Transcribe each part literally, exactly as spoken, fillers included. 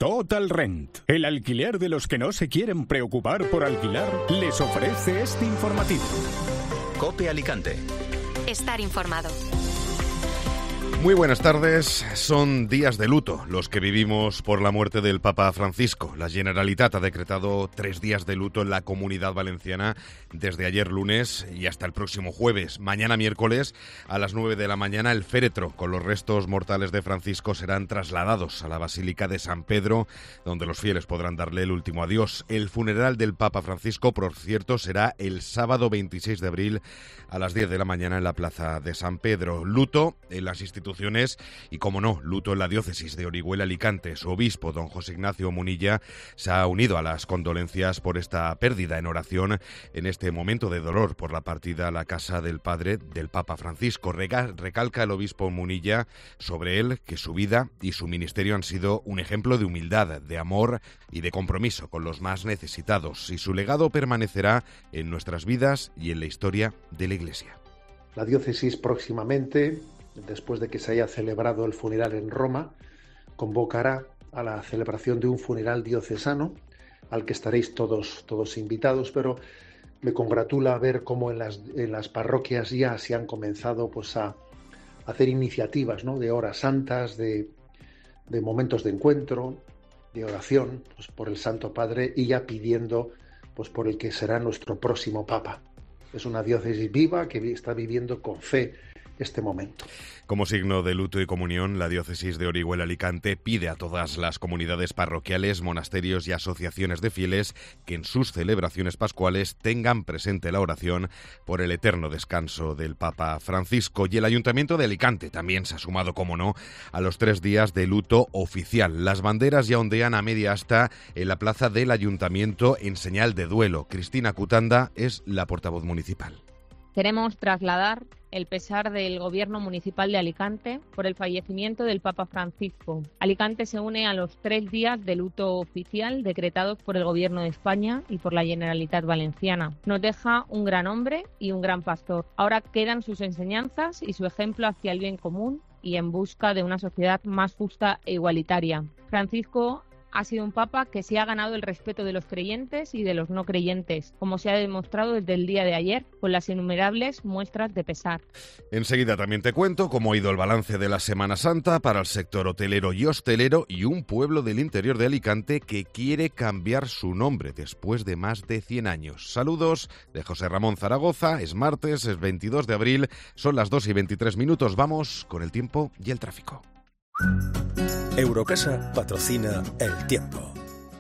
Total Rent, el alquiler de los que no se quieren preocupar por alquilar, les ofrece este informativo. COPE Alicante. Estar informado. Muy buenas tardes. Son días de luto los que vivimos por la muerte del Papa Francisco. La Generalitat ha decretado tres días de luto en la Comunidad Valenciana desde ayer lunes y hasta el próximo jueves. Mañana miércoles a las nueve de la mañana el féretro con los restos mortales de Francisco serán trasladados a la Basílica de San Pedro, donde los fieles podrán darle el último adiós. El funeral del Papa Francisco, por cierto, será el sábado veintiséis de abril a las diez de la mañana en la Plaza de San Pedro. Luto en las instituciones y, como no, luto en la diócesis de Orihuela-Alicante. Su obispo, don José Ignacio Munilla, se ha unido a las condolencias por esta pérdida en oración en este momento de dolor por la partida a la casa del padre del Papa Francisco. Recalca el obispo Munilla sobre él que su vida y su ministerio han sido un ejemplo de humildad, de amor y de compromiso con los más necesitados, y su legado permanecerá en nuestras vidas y en la historia de la Iglesia. La diócesis próximamente, después de que se haya celebrado el funeral en Roma, convocará a la celebración de un funeral diocesano al que estaréis todos, todos invitados, pero me congratula ver cómo en las, en las parroquias ya se han comenzado pues, a hacer iniciativas, ¿no?, de horas santas, de, de momentos de encuentro, de oración pues, por el Santo Padre, y ya pidiendo pues, por el que será nuestro próximo Papa. Es una diócesis viva que está viviendo con fe este momento. Como signo de luto y comunión, la diócesis de Orihuela-Alicante pide a todas las comunidades parroquiales, monasterios y asociaciones de fieles que en sus celebraciones pascuales tengan presente la oración por el eterno descanso del Papa Francisco. Y el Ayuntamiento de Alicante también se ha sumado, como no, a los tres días de luto oficial. Las banderas ya ondean a media asta en la plaza del Ayuntamiento en señal de duelo. Cristina Cutanda es la portavoz municipal. Queremos trasladar el pesar del Gobierno Municipal de Alicante por el fallecimiento del Papa Francisco. Alicante se une a los tres días de luto oficial decretados por el Gobierno de España y por la Generalitat Valenciana. Nos deja un gran hombre y un gran pastor. Ahora quedan sus enseñanzas y su ejemplo hacia el bien común y en busca de una sociedad más justa e igualitaria. Francisco ha sido un papa que se ha ganado el respeto de los creyentes y de los no creyentes, como se ha demostrado desde el día de ayer, con las innumerables muestras de pesar. Enseguida también te cuento cómo ha ido el balance de la Semana Santa para el sector hotelero y hostelero y un pueblo del interior de Alicante que quiere cambiar su nombre después de más de cien años. Saludos de José Ramón Zaragoza. Es martes, es veintidós de abril, son las dos y veintitrés minutos. Vamos con el tiempo y el tráfico. Eurocasa patrocina el tiempo.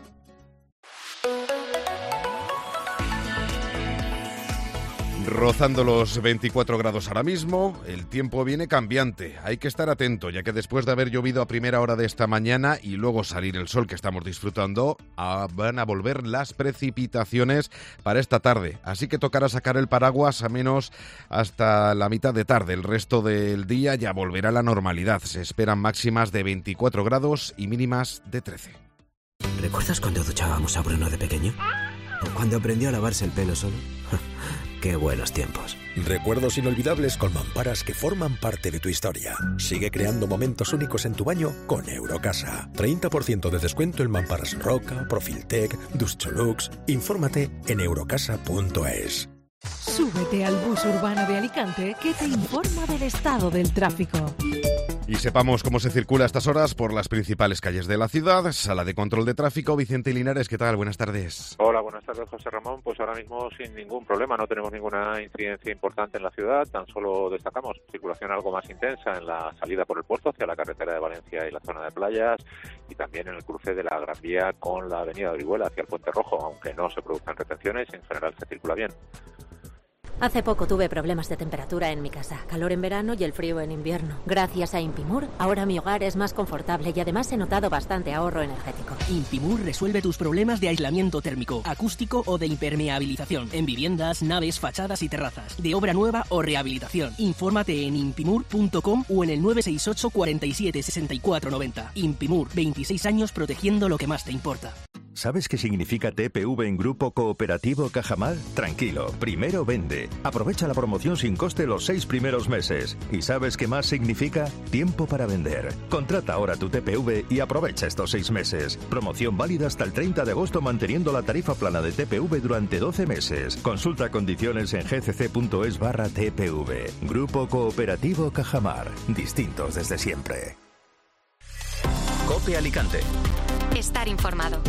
Rozando los veinticuatro grados ahora mismo, el tiempo viene cambiante. Hay que estar atento, ya que después de haber llovido a primera hora de esta mañana y luego salir el sol que estamos disfrutando, ah, van a volver las precipitaciones para esta tarde. Así que tocará sacar el paraguas a menos hasta la mitad de tarde. El resto del día ya volverá a la normalidad. Se esperan máximas de veinticuatro grados y mínimas de trece. ¿Recuerdas cuando duchábamos a Bruno de pequeño? ¿O cuando aprendió a lavarse el pelo solo? ¡Qué buenos tiempos! Recuerdos inolvidables con mamparas que forman parte de tu historia. Sigue creando momentos únicos en tu baño con Eurocasa. treinta por ciento de descuento en mamparas Roca, Profiltec, Duscholux. Infórmate en eurocasa punto es. Súbete al bus urbano de Alicante que te informa del estado del tráfico. Y sepamos cómo se circula a estas horas por las principales calles de la ciudad. Sala de control de tráfico, Vicente Linares, ¿qué tal? Buenas tardes. Hola, buenas tardes, José Ramón. Pues ahora mismo sin ningún problema, no tenemos ninguna incidencia importante en la ciudad, tan solo destacamos circulación algo más intensa en la salida por el puerto hacia la carretera de Valencia y la zona de playas, y también en el cruce de la Gran Vía con la avenida de Orihuela hacia el Puente Rojo, aunque no se produzcan retenciones, en general se circula bien. Hace poco tuve problemas de temperatura en mi casa, calor en verano y el frío en invierno. Gracias a Impimur, ahora mi hogar es más confortable y además he notado bastante ahorro energético. Impimur resuelve tus problemas de aislamiento térmico, acústico o de impermeabilización en viviendas, naves, fachadas y terrazas, de obra nueva o rehabilitación. Infórmate en impimur punto com o en el nueve seis ocho, cuarenta y siete, sesenta y cuatro noventa. Impimur, veintiséis años protegiendo lo que más te importa. ¿Sabes qué significa T P V en Grupo Cooperativo Cajamar? Tranquilo, primero vende. Aprovecha la promoción sin coste los seis primeros meses. ¿Y sabes qué más significa? Tiempo para vender. Contrata ahora tu T P V y aprovecha estos seis meses. Promoción válida hasta el treinta de agosto manteniendo la tarifa plana de T P V durante doce meses. Consulta condiciones en gcc.es barra T P V. Grupo Cooperativo Cajamar. Distintos desde siempre. COPE Alicante. Estar informado.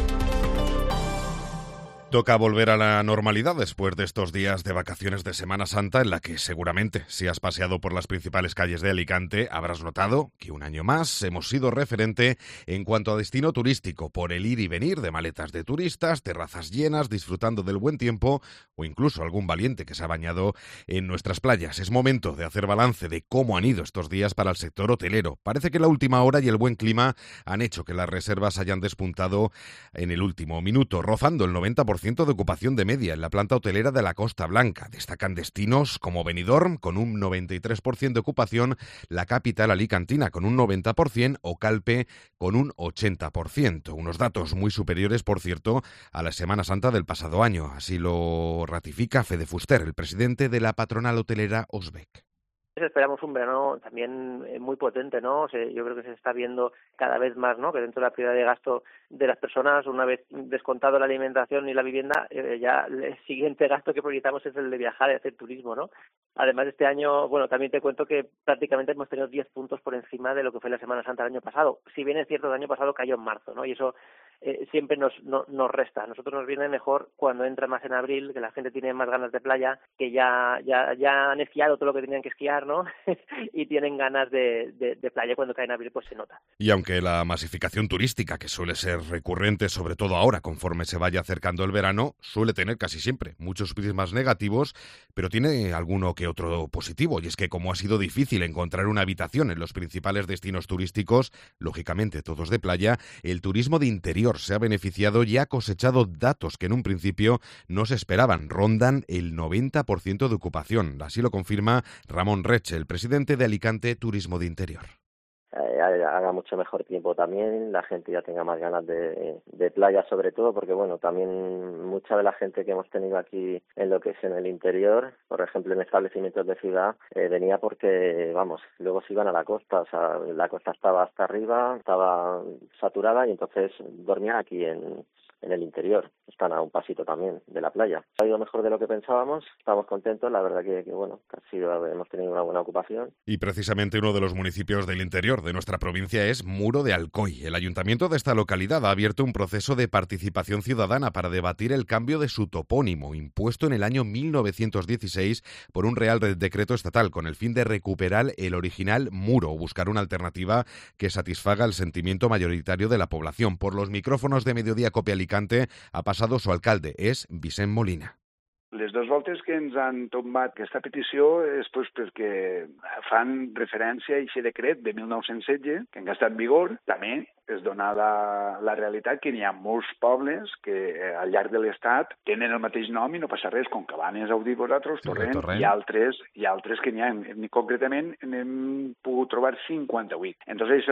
Toca volver a la normalidad después de estos días de vacaciones de Semana Santa, en la que seguramente, si has paseado por las principales calles de Alicante, habrás notado que un año más hemos sido referente en cuanto a destino turístico, por el ir y venir de maletas de turistas, terrazas llenas, disfrutando del buen tiempo, o incluso algún valiente que se ha bañado en nuestras playas. Es momento de hacer balance de cómo han ido estos días para el sector hotelero. Parece que la última hora y el buen clima han hecho que las reservas hayan despuntado en el último minuto, rozando el noventa por ciento de ocupación de media en la planta hotelera de la Costa Blanca. Destacan destinos como Benidorm, con un noventa y tres por ciento de ocupación, la capital alicantina con un noventa por ciento o Calpe con un ochenta por ciento. Unos datos muy superiores, por cierto, a la Semana Santa del pasado año. Así lo ratifica Fede Fuster, el presidente de la patronal hotelera Osbec. Esperamos un verano también muy potente, ¿no? O sea, yo creo que se está viendo cada vez más, ¿no? Que dentro de la prioridad de gasto de las personas, una vez descontado la alimentación y la vivienda, eh, ya el siguiente gasto que priorizamos es el de viajar y hacer turismo, ¿no? Además, este año, bueno, también te cuento que prácticamente hemos tenido diez puntos por encima de lo que fue la Semana Santa del año pasado. Si bien es cierto, el año pasado cayó en marzo, ¿no? Y eso eh, siempre nos, no, nos resta. A nosotros nos viene mejor cuando entra más en abril, que la gente tiene más ganas de playa, que ya ya ya han esquiado todo lo que tenían que esquiar, ¿no? y tienen ganas de, de, de playa. Cuando cae en abril, pues se nota. Y aunque la masificación turística, que suele ser recurrente, sobre todo ahora, conforme se vaya acercando el verano, suele tener casi siempre muchos prismas negativos, pero tiene alguno que otro positivo, y es que como ha sido difícil encontrar una habitación en los principales destinos turísticos, lógicamente todos de playa, el turismo de interior se ha beneficiado y ha cosechado datos que en un principio no se esperaban, rondan el noventa por ciento de ocupación. Así lo confirma Ramón Reche, el presidente de Alicante Turismo de Interior. Eh, haga mucho mejor tiempo también, la gente ya tenga más ganas de, de playa sobre todo, porque bueno, también mucha de la gente que hemos tenido aquí en lo que es en el interior, por ejemplo en establecimientos de ciudad, eh, venía porque, vamos, luego se iban a la costa, o sea, la costa estaba hasta arriba, estaba saturada y entonces dormían aquí en en el interior, están a un pasito también de la playa. Ha ido mejor de lo que pensábamos, estamos contentos, la verdad que, que bueno, que ha sido, hemos tenido una buena ocupación. Y precisamente uno de los municipios del interior de nuestra provincia es Muro de Alcoy. El ayuntamiento de esta localidad ha abierto un proceso de participación ciudadana para debatir el cambio de su topónimo, impuesto en el año mil novecientos dieciséis por un real decreto estatal, con el fin de recuperar el original Muro o buscar una alternativa que satisfaga el sentimiento mayoritario de la población. Por los micrófonos de Mediodía Cope Alicante ha passat su alcalde, és Vicent Molina. Les dues voltes que ens han tombat aquesta petició és pues, perquè fan referència a aquest decret de mil nou-cents setze, que encara està en vigor. També es dona la, la realitat que n'hi ha molts pobles que eh, al llarg de l'Estat tenen el mateix nom i no passa res, com Cabanes, heu dit vosaltres, sí, Torrent, Torrent, i altres, i altres que n'hi ha. Concretament n'hem pogut trobar cinquanta-vuit. Entonces,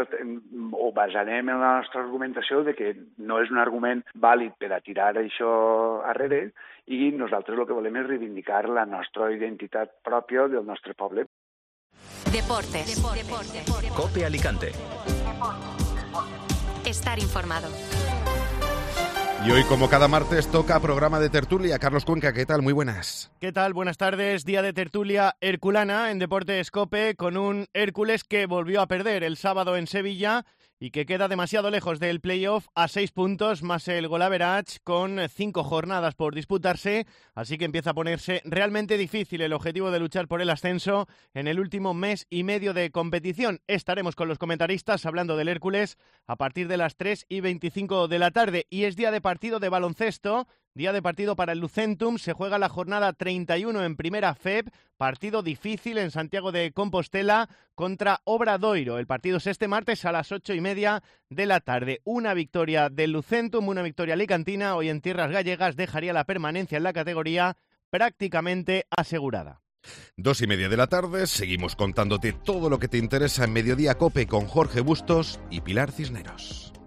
ho basarem en la nostra argumentació de que no és un argument vàlid per a tirar això arrere i nosaltres el que volem és reivindicar la nostra identitat pròpia del nostre poble. Deportes. Deportes. COPE Alicante. Estar informado. Y hoy, como cada martes, toca programa de tertulia. Carlos Cuenca, ¿qué tal? Muy buenas. ¿Qué tal? Buenas tardes. Día de tertulia herculana en Deportes COPE, con un Hércules que volvió a perder el sábado en Sevilla y que queda demasiado lejos del playoff, a seis puntos más el goal average, con cinco jornadas por disputarse, así que empieza a ponerse realmente difícil el objetivo de luchar por el ascenso en el último mes y medio de competición. Estaremos con los comentaristas hablando del Hércules a partir de las tres y veinticinco de la tarde, y es día de partido de baloncesto. Día de partido para el Lucentum, se juega la jornada treinta y uno en Primera F E B, partido difícil en Santiago de Compostela contra Obradoiro. El partido es este martes a las ocho y media de la tarde. Una victoria del Lucentum, una victoria alicantina, hoy en tierras gallegas, dejaría la permanencia en la categoría prácticamente asegurada. Dos y media de la tarde, seguimos contándote todo lo que te interesa en Mediodía COPE con Jorge Bustos y Pilar Cisneros.